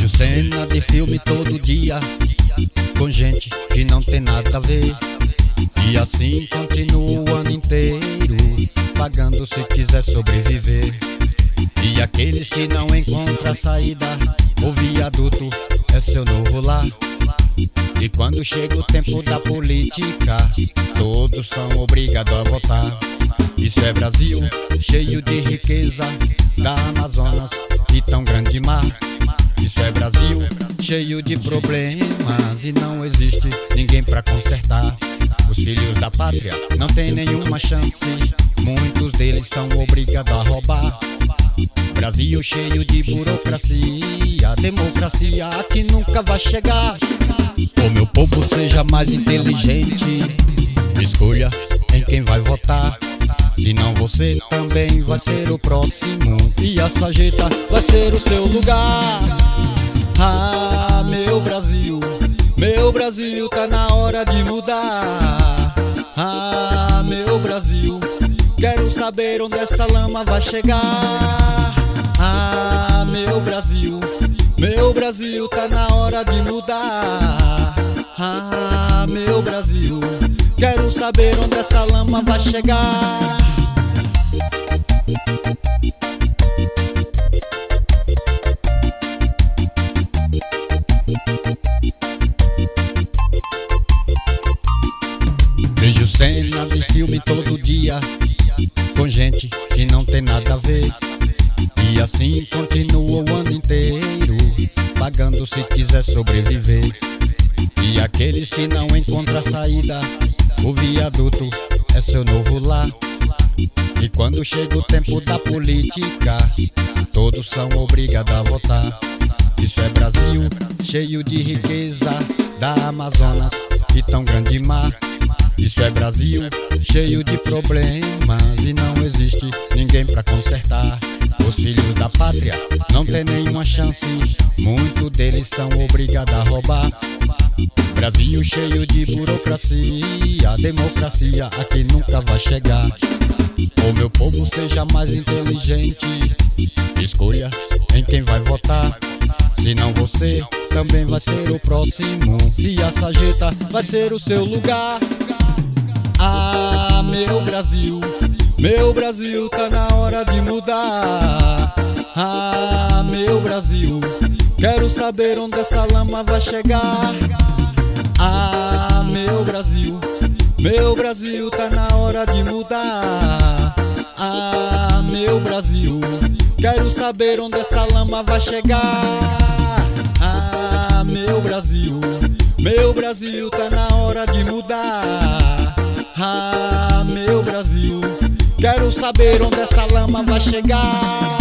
Vejo cena de filme todo dia, com gente que não tem nada a ver. E assim continua o ano inteiro, pagando se quiser sobreviver. E aqueles que não encontram a saída, o viaduto é seu novo lar. E quando chega o tempo da política, todos são obrigados a votar. Isso é Brasil, cheio de riqueza, da Amazonas e tão grande mar. Isso é Brasil, cheio de problemas e não existe ninguém pra consertar. Os filhos da pátria não têm nenhuma chance, muitos deles são obrigados a roubar. Brasil cheio de burocracia, democracia aqui nunca vai chegar. O meu povo seja mais inteligente, escolha em quem vai votar. Senão você também vai ser o próximo e a sarjeta vai ser o seu lugar. Ah, meu Brasil, tá na hora de mudar. Ah, meu Brasil, quero saber onde essa lama vai chegar. Ah, meu Brasil, tá na hora de mudar. Ah, meu Brasil, quero saber onde essa lama vai chegar. Vejo cena de filme todo dia, com gente que não tem nada a ver. E assim continua o ano inteiro, pagando se quiser sobreviver. E aqueles que não encontram a saída, o viaduto é seu novo lar. E quando chega o tempo da política, todos são obrigados a votar. Isso é Brasil, cheio de riqueza, da Amazonas e tão grande mar. Isso é Brasil, cheio de problemas e não existe ninguém pra consertar. Os filhos da pátria não têm nenhuma chance, muitos deles são obrigados a roubar. Brasil cheio de burocracia, democracia aqui nunca vai chegar. O meu povo seja mais inteligente, escolha em quem vai votar. Senão você também vai ser o próximo e a sarjeta vai ser o seu lugar. Ah, meu Brasil, tá na hora de mudar. Ah, meu Brasil, quero saber onde essa lama vai chegar. Ah, meu Brasil, tá na hora de mudar. Ah, meu Brasil, quero saber onde essa lama vai chegar. Ah, meu Brasil, tá na hora de mudar. Ah, meu Brasil, quero saber onde essa lama vai chegar.